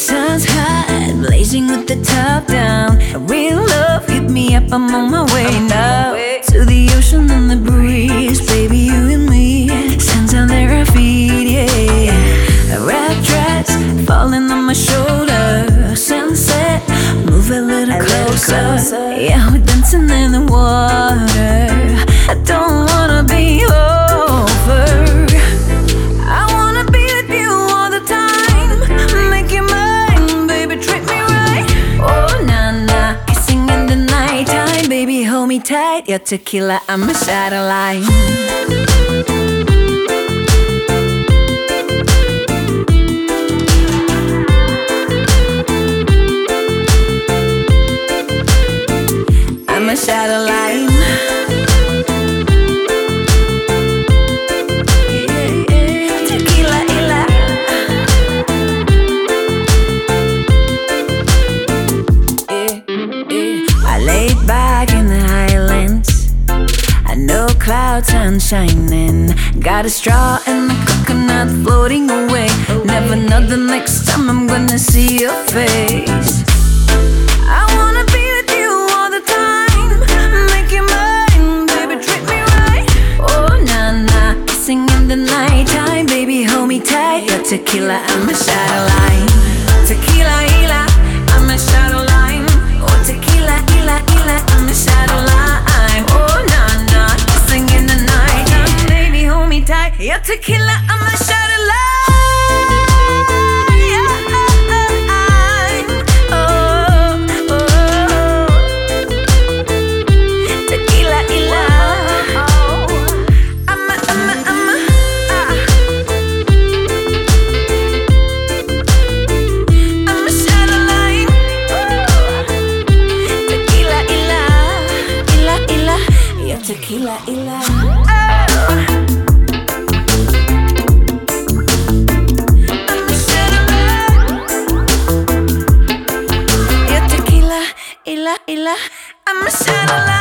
sun's hot, blazing with the top down. Real love, hit me up, I'm on my way now. To the ocean and the breeze, baby, you and me. Sands under our feet, yeah. A red dress falling on my shoulder. Sunset, move a little closer. Yeah, we're dancing in the water. I don't wanna be over. I wanna be with you all the time. Make you mine, baby, treat me right. Oh, nah, kissing in the nighttime. Baby, hold me tight. Your tequila, I'm a satellite. I'm a satellite. Tequila, ila. I laid back in the highlands. I know clouds shining. Got a straw and a coconut floating away. Never know the next time I'm gonna see your face. I wanna be with you all the time. Make you mine, baby, treat me right. Oh, nah, kissing in the nighttime. Baby, hold me tight. Your tequila, I'm a satellite. Tequila, ila, I'm a satellite. Oh, tequila, ila, I'm a satellite. Oh, nah, kissing in the nighttime. Baby, hold me tight. Your tequila, I'm a satellite. Tequila, ila. I'm a satellite. Your tequila, ila. I'm a satellite.